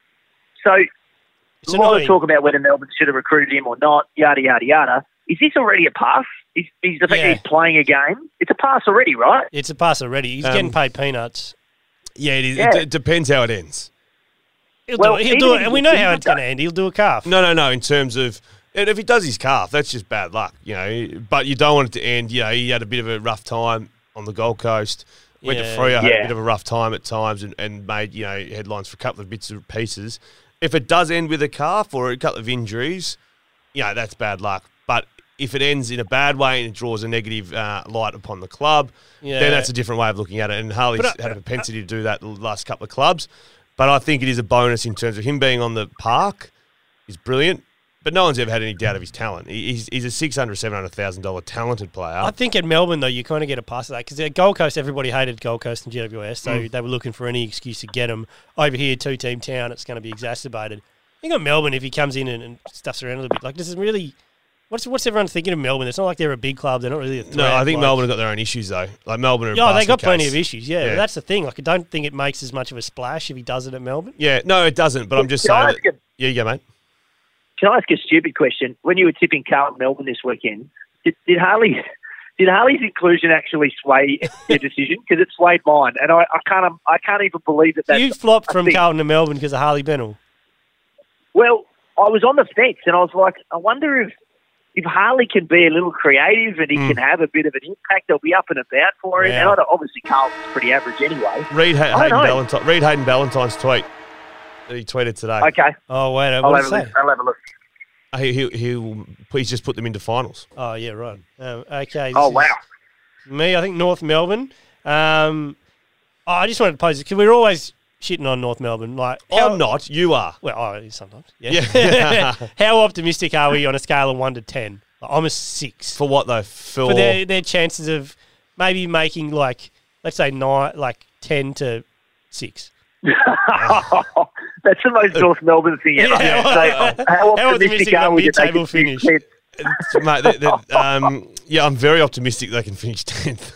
So It's a lot annoying. of talk about whether Melbourne should have recruited him or not, yada, yada, yada. Is this already a pass? Is, is the fact Yeah. that he's playing a game? It's a pass already, right? It's a pass already. He's Um, getting paid peanuts. Yeah, it, is. Yeah. it, d- depends how it ends. He'll Well, do it. He'll even do if it, and we he- know he how would it's going to go- end. He'll do a calf. No, no, no, in terms of, and if he does his calf, that's just bad luck, you know, but you don't want it to end, you know, he had a bit of a rough time on the Gold Coast, went Yeah. to Freo, had a Yeah. bit of a rough time at times and, and made, you know, headlines for a couple of bits and pieces. If it does end with a calf or a couple of injuries, you know, that's bad luck. But if it ends in a bad way and it draws a negative uh, light upon the club, Yeah. then that's a different way of looking at it. And Harley's But, uh, had a propensity to do that the last couple of clubs. But I think it is a bonus in terms of him being on the park is brilliant. But no one's ever had any doubt of his talent. He- He's, he's a six hundred thousand dollars, seven hundred thousand dollars talented player. I think at Melbourne, though, you kind of get a pass of that because at Gold Coast, everybody hated Gold Coast and G W S, so Mm. they were looking for any excuse to get him. Over here, two-team town, it's going to be exacerbated. I think on Melbourne, if he comes in and, and stuffs around a little bit, like, this is really... What's what's everyone thinking of Melbourne? It's not like they're a big club. They're not really a threat. no, I think like, Melbourne have got their own issues, though. Like Melbourne are a Yeah, they basket got plenty case. of issues, yeah, Yeah. But that's the thing. Like, I don't think it makes as much of a splash if he does it at Melbourne. Yeah, no, it doesn't. But I'm just Can I saying ask that. a- Yeah, you go, mate. Can I ask a stupid question? When you were tipping Carlton Melbourne this weekend, did, did Harley did Harley's inclusion actually sway your decision? Because it swayed mine, and I, I can't I can't even believe that. That's You flopped a from thing. Carlton to Melbourne because of Harley Bennell. Well, I was on the fence, and I was like, I wonder if if Harley can be a little creative and he Mm. can have a bit of an impact, they'll be up and about for him. Wow. And I don't, obviously Carlton's pretty average anyway. Read, ha- I Hayden know. Ballantyne, read Hayden Ballantyne's tweet that he tweeted today. Okay, Oh, wait, I'll what have, did a it look, say? I'll have a look. He, he, he'll, he's just put them into finals. Oh, yeah, right. Um, okay. Oh, this wow. is Me, I think North Melbourne. Um, oh, I just wanted to pose it because we're always shitting on North Melbourne. Like, how, I'm not. You are. Well, oh, sometimes. Yeah. Yeah. How optimistic are we on a scale of one to ten? Like, I'm a six For what, though? For, for their their chances of maybe making like let's say nine, like ten to six. That's the most North Melbourne thing ever. Yeah. So, how How optimistic optimistic are on we that they mid-table can finish finish? tenth? Mate, they- they- um, yeah, I'm very optimistic they can finish tenth.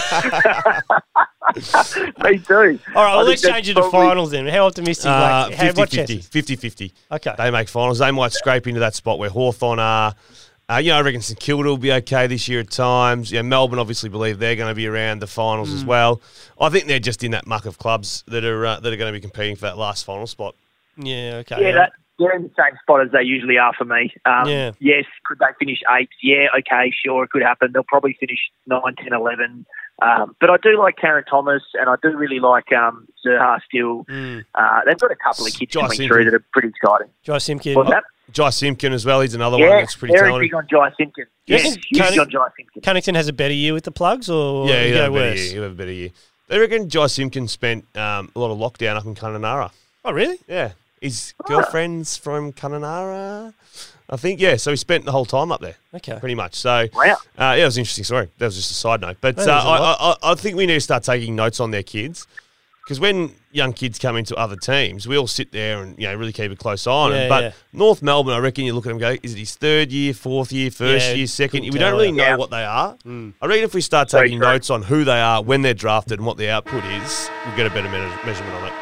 Me too. All right, I well, think let's that's change it to probably- finals then. How optimistic? Uh, like, how, what fifty fifty. chances? fifty fifty. Okay. They make finals. They might scrape into that spot where Hawthorn are. Uh, you know, I reckon St Kilda will be okay this year at times. Yeah, Melbourne obviously believe they're going to be around the finals Mm. as well. I think they're just in that muck of clubs that are uh, that are going to be competing for that last final spot. Yeah. Okay. Yeah, that, they're in the same spot as they usually are for me. Um, Yeah. Yes, could they finish eighth? Yeah, okay, sure, it could happen. They'll probably finish nine, ten, eleven. Um, but I do like Karen Thomas, and I do really like um, Zerha still. Mm. Uh, they've got a couple of kids Josh coming Simpkin. through that are pretty exciting. Jai Simpkin. What's that? Jai Simpkin as well. He's another one Yeah, that's pretty very talented. big on Jai Simpkin. You Yes, reckon huge Cunning- on Jai Simpkin. Cunnington has a better year with the plugs, or Yeah, you he'll go have, a better worse? year. he'll have a better year. They reckon Jai Simpkin spent um, a lot of lockdown up in Kununurra. Oh, really? Yeah. His Ah. girlfriend's from Kununurra. I think, yeah. So he spent the whole time up there. Okay. Pretty much. So, Wow. uh, yeah, it was interesting. Sorry, that was just a side note. But That uh, was a I, lot. I, I think we need to start taking notes on their kids. Because when young kids come into other teams, we all sit there and you know really keep a close eye on Yeah, them. But yeah. North Melbourne, I reckon you look at them and go, is it his third year, fourth year, first Yeah, year, second year? couldn't We don't tell, really yeah. know what they are. Mm. I reckon if we start Very taking true. notes on who they are, when they're drafted, and what the output is, we'll get a better me- measurement on it.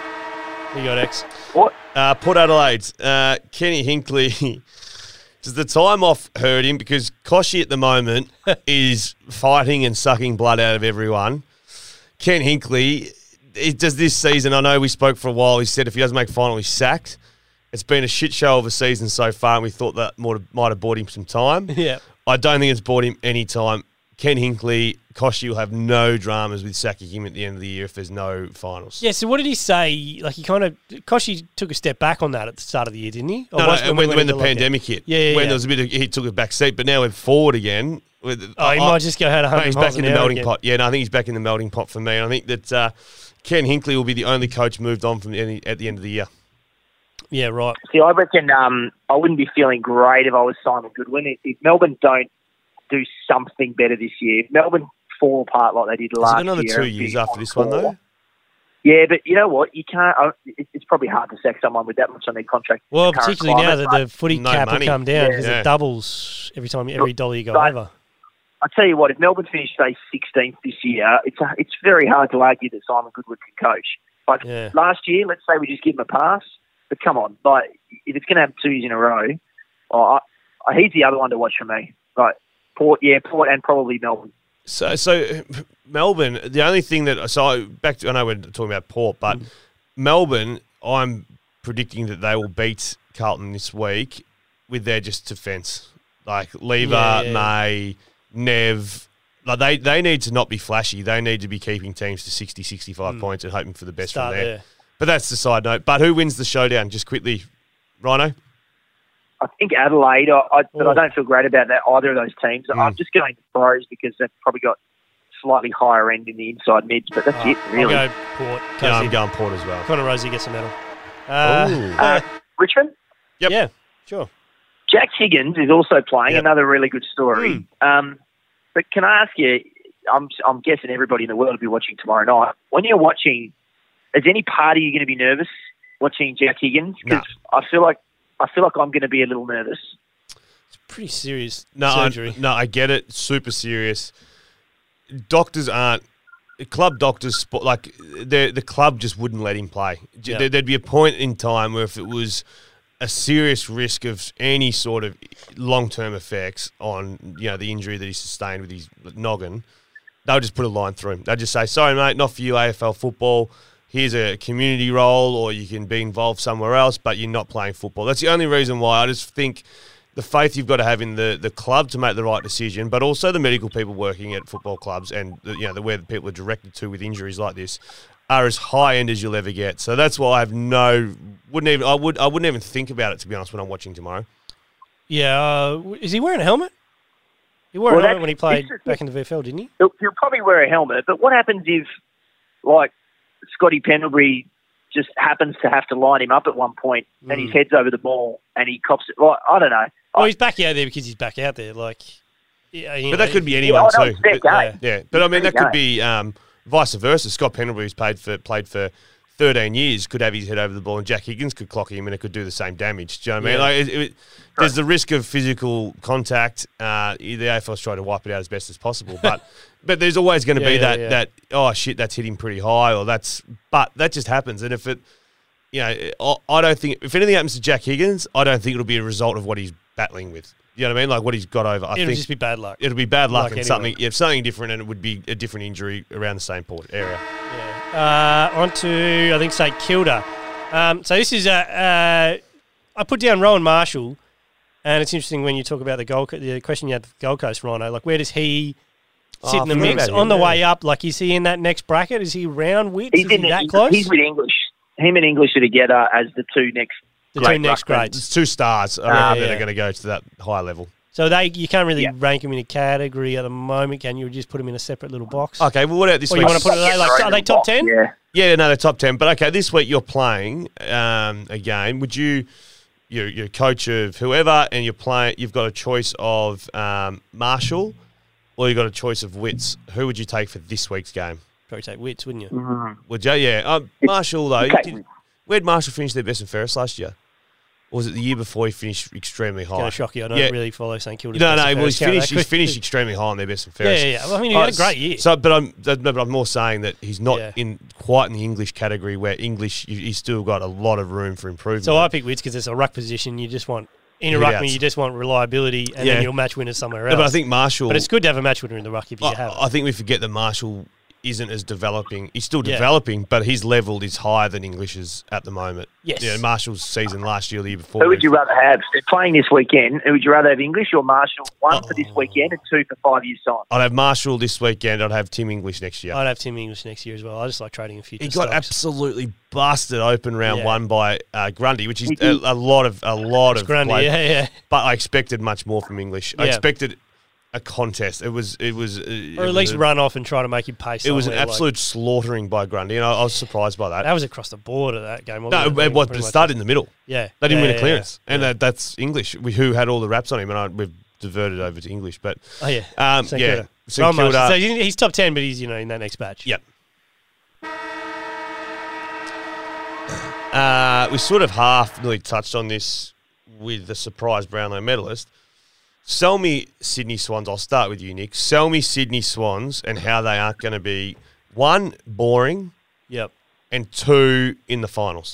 Yeah. You got X. What? Uh, Port Adelaide, uh, Kenny Hinkley. Does the time off hurt him? Because Koshy at the moment is fighting and sucking blood out of everyone. Ken Hinkley, it does this season. I know we spoke for a while. He said if he doesn't make final, he's sacked. It's been a shit show of a season so far, and we thought that might have, might have bought him some time. Yeah. I don't think it's bought him any time. Ken Hinkley, Koshy will have no dramas with sacking him at the end of the year if there's no finals. Yeah, so what did he say? Like, he kind of... Koshy took a step back on that at the start of the year, didn't he? Or No, was- no, we when, went when the into lockdown? pandemic hit. Yeah, yeah, When yeah. there was a bit of... He took a back seat, but now we're forward again. With, Oh, he I- might just go out one No, hundred he's miles back in an the hour melting again. pot. Yeah, no, I think he's back in the melting pot for me. And I think that uh, Ken Hinkley will be the only coach moved on from the end, at the end of the year. Yeah, right. See, I reckon um, I wouldn't be feeling great if I was Simon Goodwin. If, if Melbourne don't do something better this year, if Melbourne fall apart like they did Is last it another year... two and years be after on this one, four- though? Yeah, but you know what? You can't... Uh, it, it's probably hard to sack someone with that much on their contract. in Well, the current particularly now climate, that the footy no cap money. will come down Yeah. because Yeah. it doubles every time, every dollar you go But- over. I tell you what, if Melbourne finish say sixteenth this year, it's a, it's very hard to argue that Simon Goodwin can coach. Like Yeah. last year, let's say we just give him a pass, but come on, like if it's going to have two years in a row, oh, I, he's the other one to watch for me. Like Port, yeah, Port, and probably Melbourne. So, so Melbourne, the only thing that... So, I- back to... I know we're talking about Port, but Mm. Melbourne, I'm predicting that they will beat Carlton this week with their just defence. Like, Lever, Yeah, yeah. May, Nev... Like they, they need to not be flashy. They need to be keeping teams to sixty, sixty-five points and hoping for the best Mm. Start from there. there. But that's the side note. But who wins the showdown? Just quickly, Rhino? I think Adelaide, I, I, but Oh. I don't feel great about that either of those teams. Mm. I'm just going to Pros because they've probably got slightly higher end in the inside mids, but that's Oh, it, really. I'll go Port. Yeah, I'm Cozy. going Port as well. Connor Rosie gets a medal. Uh, Ooh. Uh, Richmond? Yep. Yeah, sure. Jack Higgins is also playing, Yep. another really good story. Um, but can I ask you, I'm, I'm guessing everybody in the world will be watching tomorrow night. When you're watching, is any part of you going to be nervous watching Jack Higgins? Because I feel like I feel like I'm going to be a little nervous. Pretty serious No, I, surgery. no, I get it. Super serious. Doctors aren't club doctors. Sport like the the club just wouldn't let him play. J- Yeah. There, there'd be a point in time where if it was a serious risk of any sort of long term effects on you know the injury that he sustained with his noggin, they'll just put a line through him. They'll just say, "Sorry, mate, not for you. A F L football. Here's a community role, or you can be involved somewhere else, but you're not playing football." That's the only reason why. I just think the faith you've got to have in the, the club to make the right decision, but also the medical people working at football clubs and the, you know the where the people are directed to with injuries like this are as high end as you'll ever get. So that's why I have no wouldn't even I would I wouldn't even think about it, to be honest, when I'm watching tomorrow. Yeah, uh, w- is he wearing a helmet? He wore Well, a helmet that's- when he played this is- back in the V F L, didn't he? He'll, he'll probably wear a helmet, but what happens if, like, Scotty Pendlebury just happens to have to line him up at one point and Mm. his head's over the ball and he cops it? Like, I don't know. Well, he's back out there because he's back out there. Like, yeah, you But know, that could be Yeah, anyone I know, too. it's their But- game. yeah, but I mean It's that their could be um, vice versa. Scott Pendlebury, who's played for played for thirteen years, could have his head over the ball, and Jack Higgins could clock him, and it could do the same damage. Do you know what I mean? Yeah. Like, it, it, there's the risk of physical contact. Uh, the A F L's trying to wipe it out as best as possible, but but there's always going to Yeah, be yeah, that yeah. that oh shit, that's hitting pretty high, or that's but that just happens, and if it. You know, I I don't think if anything happens to Jack Higgins, I don't think it'll be a result of what he's battling with. You know what I mean? Like what he's got over. I it'll think just be bad luck. it'll be bad luck like and anyone. something. If something different, and it would be a different injury around the same port area. Yeah. Uh, on to, I think, St Kilda. Um, so this is a. Uh, I put down Rowan Marshall, and it's interesting when you talk about the Gold Co- the question you had for Gold Coast, Rhino. Like, where does he sit Oh, in the I forgot mix about on him, the yeah. way up? Like, is he in that next bracket? Is he round Wits? He's Is he in the, that he's, close? he's with English. Him and English are together as the two next. the two great next ruckmen. grades. It's two stars I reckon Yeah, that yeah. are going to go to that higher level. So they you can't really Yeah. rank them in a category at the moment, can you? Just put them in a separate little box. Okay, well, what about this Or you week? wanna put it like- like, are they top ten? Yeah. Yeah, no, they're top ten. But okay, this week you're playing um, a game. Would you you're, you're coach of whoever, and you're playing. You've got a choice of um, Marshall, or you've got a choice of Witts. Who would you take for this week's game? Probably take Witts, wouldn't you? Mm. Would you? Yeah. Um, Marshall though, Okay. did, where'd Marshall finish their best and fairest last year? Or was it the year before he finished extremely high? Going to shock you. I don't Yeah. really follow St Kilda's. No, best no, and well, he's fairest count finished. that He's quick. finished extremely high on their best and Yeah, fairest. yeah, yeah. Well, I mean, he had a great year. So, but I'm, no, but I'm more saying that he's not Yeah. in quite in the English category where English you- he's still got a lot of room for improvement. So I pick Witts because it's a ruck position. You just want in a Hit ruck, outs. you just want reliability, and Yeah. then you'll match winners somewhere No, else. but I think Marshall. But it's good to have a match winner in the ruck if you I, have. I think we forget that Marshall isn't as developing. He's still Yeah. developing, but his level is higher than English's at the moment. Yes. You know, Marshall's season last year, the year before. Who would you rather have? They're playing this weekend. Who would you rather have, English or Marshall? One for this Oh. weekend and two for five years' time. I'd have Marshall this weekend. I'd have Tim English next year. I'd have Tim English next year as well. I just like trading a few. He got stocks. absolutely busted open round Yeah. one by uh, Grundy, which is He a, did. a lot of a lot It's of Grundy, play. yeah, yeah. But I expected much more from English. I Yeah. expected a contest. It was it was uh, it Or at was least a- run off and try to make him pace. It was an somewhere, like- absolute slaughtering by Grundy, and I, I was surprised by that. that was across the board of that game. No, Wasn't it, it? was, Pretty it much. started in the middle. Yeah, They didn't yeah, win a yeah, clearance, yeah. and Yeah. that, that's English, we, who had all the raps on him, and I, we've diverted over to English. But Oh yeah, um, St yeah, Kilda. St Almost. Kilda. So he's he's top ten, but he's you know in that next batch. Yep. Uh, we sort of half nearly touched on this with the surprise Brownlow medalist. Sell me Sydney Swans. I'll start with you, Nick. Sell me Sydney Swans and how they aren't going to be, one, boring, Yep. and two, in the finals.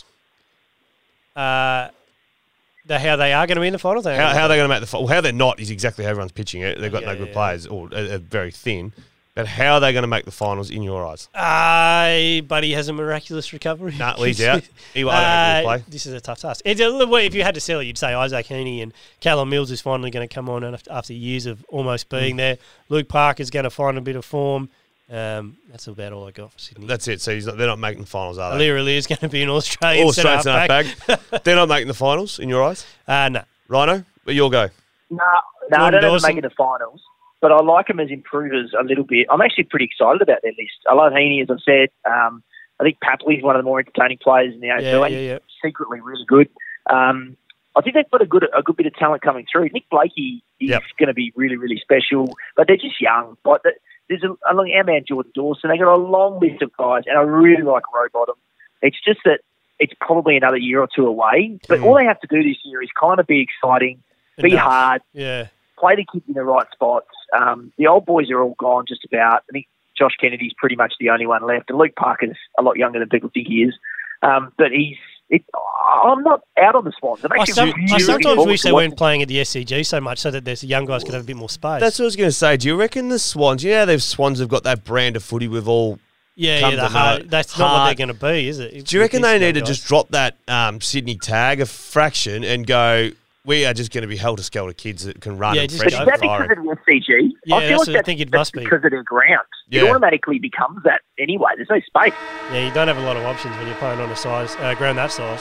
Uh, the, how they are going to be in the finals. They How, how are they going to make the final? How they're not is exactly how everyone's pitching it. They've got Yeah, no good yeah, players or are, are very thin. But how are they going to make the finals in your eyes? Uh, Buddy has a miraculous recovery. Nah, Lee's out. He, I don't Uh, think he'll play. this is a tough task. It's a, little- if you had to sell it, you'd say Isaac Heaney and Callum Mills is finally going to come on after, after years of almost being Mm. there. Luke Parker's going to find a bit of form. Um, that's about all I got for Sydney. That's it. So he's not, they're not making the finals, are they? Alira is going to be an Australian All centre straight to halfback. bag. They're not making the finals in your eyes? Uh, no. Rhino, but you'll go. No, no, I Jordan don't have them Dawson? making the finals, but I like them as improvers a little bit. I'm actually pretty excited about their list. I love Heaney, as I've said. Um, I think Papley's one of the more entertaining players in the A F L. Yeah, and yeah, yeah. secretly really good. Um, I think they've got a good a good bit of talent coming through. Nick Blakey is Yep. going to be really, really special, but they're just young. But the- there's a, a our man Jordan Dawson. They got a long list of guys, and I really like Rowbottom. It's just that it's probably another year or two away. But Mm. all they have to do this year is kind of be exciting, be Enough. hard, Yeah. play the kids in the right spots. Um, the old boys are all gone just about. I think Josh Kennedy's pretty much the only one left, and Luke Parker's a lot younger than people think he is. Um, but he's. It, I'm not out on the Swans. I'm I, actually some, really I looking sometimes forward wish to they watching. weren't playing at the S C G so much so that there's young guys could have a bit more space. That's what I was going to say. Do you reckon the Swans, you know how they've Swans have got that brand of footy with all... yeah, come yeah, the to hard, know. that's not what Hard. they're going to be, is it? Do you reckon These they young need to guys. just drop that um, Sydney tag a fraction and go, we are just going to be helter-skelter kids that can run Yeah, and just fresh But go is and that because firing? of the S C G? Yeah, I feel that's like what I that's, think it that's must be. because of their ground. Yeah. It automatically becomes that anyway. There's no space. Yeah, you don't have a lot of options when you're playing on a size uh, ground that size.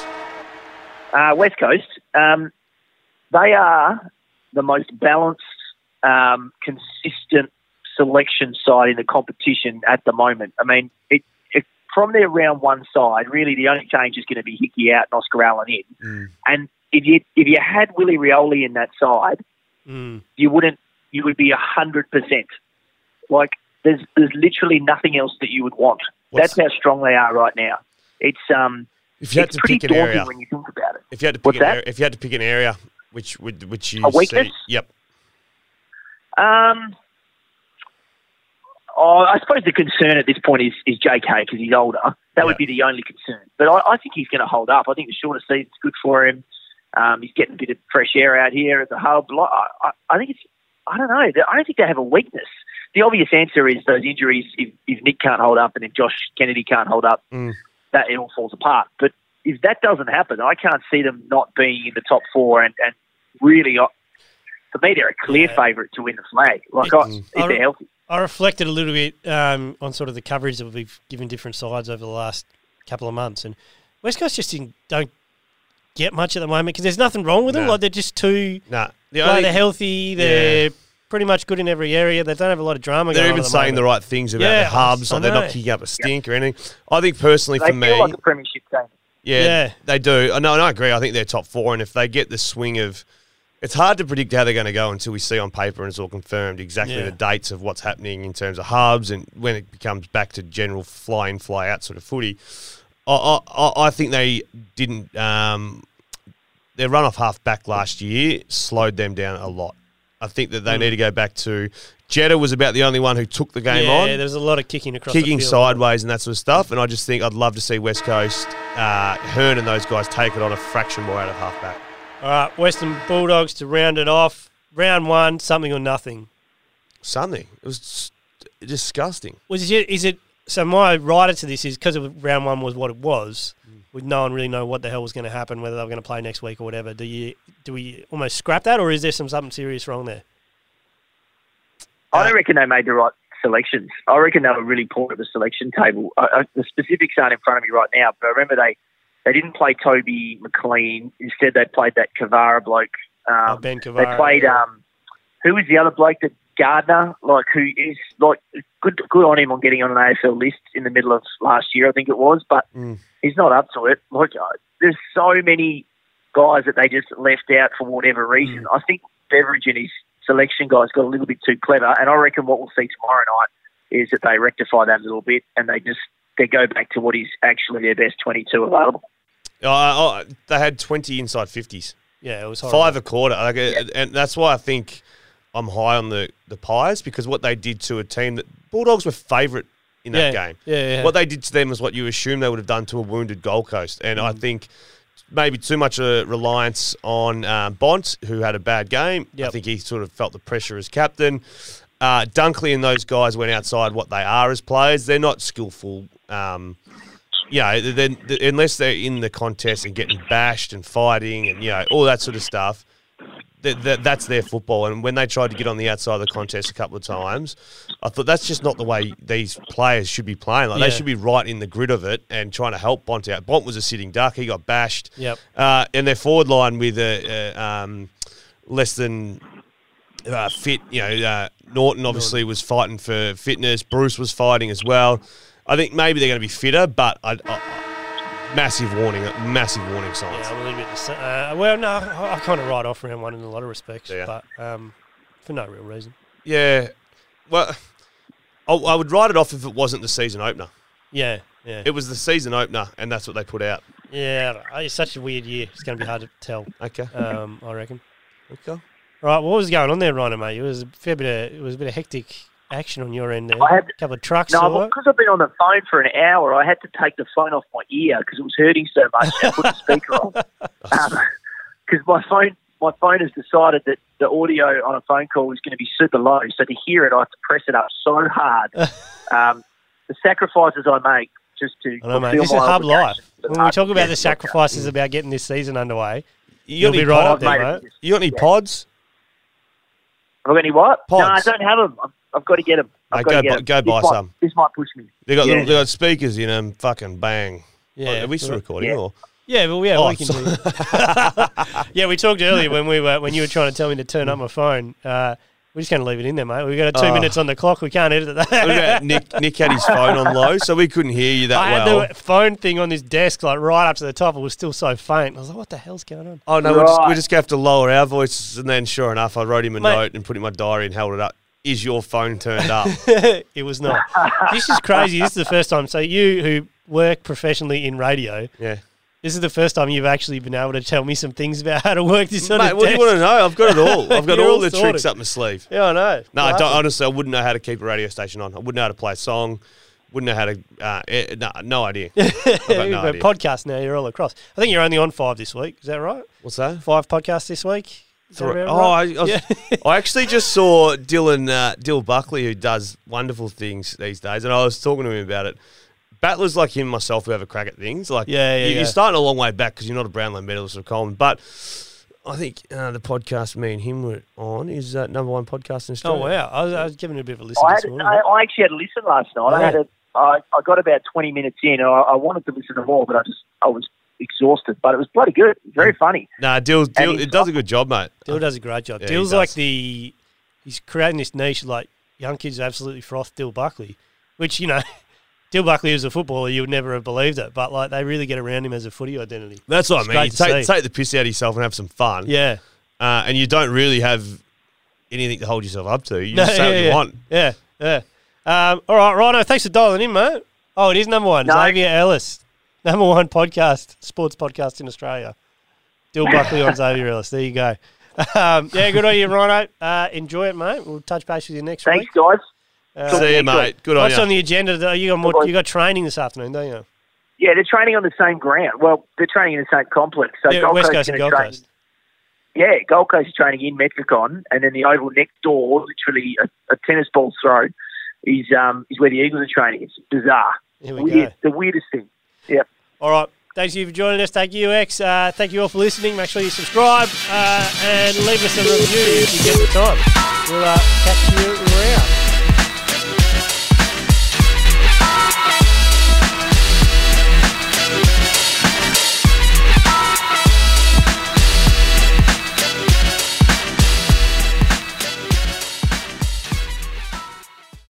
Uh, West Coast, um, they are the most balanced, um, consistent selection side in the competition at the moment. I mean, it, it, from their round one side, really the only change is going to be Hickey out and Oscar Allen in. Mm. And if you if you had Willie Rioli in that side, Mm. you wouldn't. You would be a hundred percent. Like there's there's literally nothing else that you would want. What's- That's how strong they are right now. It's um. If you had it's to pretty pick an daunting area, when you think about it. if you had to pick What's an that? area, if you had to pick an area, which would which you A weakness? see? Yep. Um, oh, I suppose the concern at this point is, is J K because he's older. That would Yeah. be the only concern. But I, I think he's going to hold up. I think the shorter season's good for him. Um, he's getting a bit of fresh air out here at the hub. Like, I, I, I think it's. I don't know. I don't think they have a weakness. The obvious answer is those injuries. If, if Nick can't hold up and if Josh Kennedy can't hold up, Mm. that it all falls apart. But if that doesn't happen, I can't see them not being in the top four. And, and really, uh, for me, they're a clear Yeah. favourite to win the flag. Like, It- I, if I- they're healthy. I reflected a little bit um, on sort of the coverage that we've given different sides over the last couple of months, and West Coast just didn't, don't get much at the moment because there's nothing wrong with them. No. Like they're just too. Nah. The Like only, they're healthy. They're pretty much good in every area. They don't have a lot of drama. they're going even on at saying the moment. right things about Yeah, the hubs. I Like they're know. not kicking up a stink or anything. I think personally They for feel me, like a premiership team. Yeah, Yeah. they do. I know, and I agree. I think they're top four, and if they get the swing of, it's hard to predict how they're going to go until we see on paper and it's all confirmed exactly Yeah. the dates of what's happening in terms of hubs and when it becomes back to general fly in, fly out sort of footy. I I, I think they didn't. Um, their run off half back last year slowed them down a lot. I think that they Mm. need to go back to. Jetta was about the only one who took the game yeah, on. there was a lot of kicking across Kicking the field. sideways and that sort of stuff. And I just think I'd love to see West Coast, uh, Hearn and those guys take it on a fraction more out of halfback. All right, Western Bulldogs to round it off. Round one, something or nothing. Something. It was just disgusting. Was it? Is it? So my rider to this is because of round one was what it was. With no one really know what the hell was going to happen, whether they were going to play next week or whatever. Do you? Do we almost scrap that, or is there some something serious wrong there? I don't reckon they made the right selections. I reckon they were really poor at the selection table. I, I, the specifics aren't in front of me right now, but I remember they, they didn't play Toby McLean. Instead, they played that Kavara bloke. Um, Oh, Ben Kavara, They played, yeah. um, who was the other bloke, that Gardner, like who is, like, good good on him on getting on an A F L list in the middle of last year, I think it was, but Mm. he's not up to it. Like, uh, there's so many guys that they just left out for whatever reason. Mm. I think Beveridge and his selection guys got a little bit too clever, and I reckon what we'll see tomorrow night is that they rectify that a little bit and they just they go back to what is actually their best twenty-two available. Uh, uh, they had twenty inside fifties. Yeah, it was horrible. Five a quarter. Like, uh, And that's why I think I'm high on the, the Pies, because what they did to a team that Bulldogs were favourite in that Yeah, game. yeah, yeah. What they did to them is what you assume they would have done to a wounded Gold Coast. And I think maybe too much a reliance on um, Bont, who had a bad game. Yep. I think he sort of felt the pressure as captain. Uh, Dunkley and those guys went outside what they are as players. They're not skillful. Um, you know, they're, they're, unless they're in the contest and getting bashed and fighting and, you know, all that sort of stuff, that, that, that's their football. And when they tried to get on the outside of the contest a couple of times, I thought that's just not the way these players should be playing. Like, Yeah. they should be right in the grid of it and trying to help Bont out. Bont was a sitting duck. He got bashed. Yep. Uh, and their forward line with a, a um, less than uh, fit, you know, uh, Norton obviously was fighting for fitness. Bruce was fighting as well. I think maybe they're going to be fitter, but I, I, massive warning, massive warning signs. Yeah, I'm a little bit. dis- Uh, well, no, I, I kind of write off round one in a lot of respects, Yeah. but um, for no real reason. Yeah. Well, I, I would write it off if it wasn't the season opener. Yeah, yeah, It was the season opener, and that's what they put out. yeah. I don't know. It's such a weird year. It's going to be hard to tell. Okay. Um, I reckon. Okay. Right, what was going on there, Rhino, mate? It was a fair bit of it was a bit of hectic action on your end there. I had- a couple of trucks. No, or well, what? because I've been on the phone for an hour, I had to take the phone off my ear because it was hurting so much and put the speaker on. Because my phone, my phone has decided that the audio on a phone call is going to be super low, so to hear it, I have to press it up so hard. um, the sacrifices I make just to I know, mate. fulfill This is my hub life. obligations to When we talk about yeah, the sacrifices about getting this season underway, You you'll got be any, right pod, up there, mate, mate. you got any Yeah. pods? Have I got any what? Pods. No, I don't have them. I've, I've got to get them. I've Mate, got go to get bu- 'em. go This buy might- some. This might push me. They got Yeah. little, they got speakers in them. Fucking bang. Yeah, Are we still well, recording? yeah. Or? Yeah, well, yeah, Oh, we can do. Yeah, we talked earlier when we were when you were trying to tell me to turn up my phone. Uh, we're just going to leave it in there, mate. We've got two Oh. minutes on the clock. We can't edit that. Look at Nick. Nick had his phone on low, so we couldn't hear you that I well. had the phone thing on this desk, like right up to the top. It was still so faint. I was like, "What the hell's going on?" Oh no, we just, we Right. just have to lower our voices, and then sure enough, I wrote him a Mate. note and put it in my diary and held it up. Is your phone turned up? It was not. This is crazy. This is the first time. So you who work professionally in radio, Yeah. this is the first time you've actually been able to tell me some things about how to work this on Mate, a what do you desk. want to know? I've got it all. I've got You're all all the sorted. tricks up my sleeve. Yeah, I know. No, I Well, don't, honestly, I wouldn't know how to keep a radio station on. I wouldn't know how to play a song. Wouldn't know how to. Uh, eh, no, no idea. I've got no But idea. podcast now, you're all across. I think you're only on five this week. Is that right? What's that? Five podcasts this week. Is that Three- about Oh, I, right? I, was- Yeah. I actually just saw Dylan uh, Dill Buckley, who does wonderful things these days, and I was talking to him about it. Battlers like him and myself who have a crack at things. Like, Yeah, yeah, you, yeah. You're starting a long way back because you're not a Brownlow medalist or Coleman. But I think uh, the podcast me and him were on is uh, number one podcast in Oh Australia. wow! I was, I was giving it a bit of a listen I, this had, morning. I, I actually had to listen last night. I Yeah. had a, I, I got about twenty minutes in, and I, I wanted to listen to more, but I just I was exhausted. But it was bloody good. Very funny. Nah, Dill, Dill he's- it does a good job, mate. Dill does a great job. Yeah, he Dill's does. like the he's creating this niche. Like young kids absolutely froth Dill Buckley, which you know Dill Buckley was a footballer, you would never have believed it. But like they really get around him as a footy identity. That's what It's I mean. great You to take, see. take the piss out of yourself and have some fun. Yeah. Uh, and you don't really have anything to hold yourself up to. You No, just say yeah, what you yeah. want. Yeah, yeah. Um, all right, Rhino, thanks for dialing in, mate. Oh, it is number one. No. Xavier Ellis. Number one podcast, sports podcast in Australia. Dill Buckley on Xavier Ellis. There you go. Um, yeah, good on you, Rhino. Uh, enjoy it, mate. We'll touch base with you next Thanks, week. guys. Uh, See you, mate. Good on What's you. on the agenda? You got more, Bye-bye. you got training this afternoon, don't you? Yeah, they're training on the same ground. Well, they're training in the same complex. So Yeah, Gold West Coast Coast is and gonna Gold train- Coast. Yeah, Gold Coast is training in Metricon, and then the oval next door, literally a, a tennis ball throw, is um is where the Eagles are training. It's bizarre. Here we Weird, go. the weirdest thing. Yep. All right. Thanks you for joining us. Thank you, X. Uh, thank you all for listening. Make sure you subscribe uh, and leave us a review if you get the time. We'll uh, catch you around.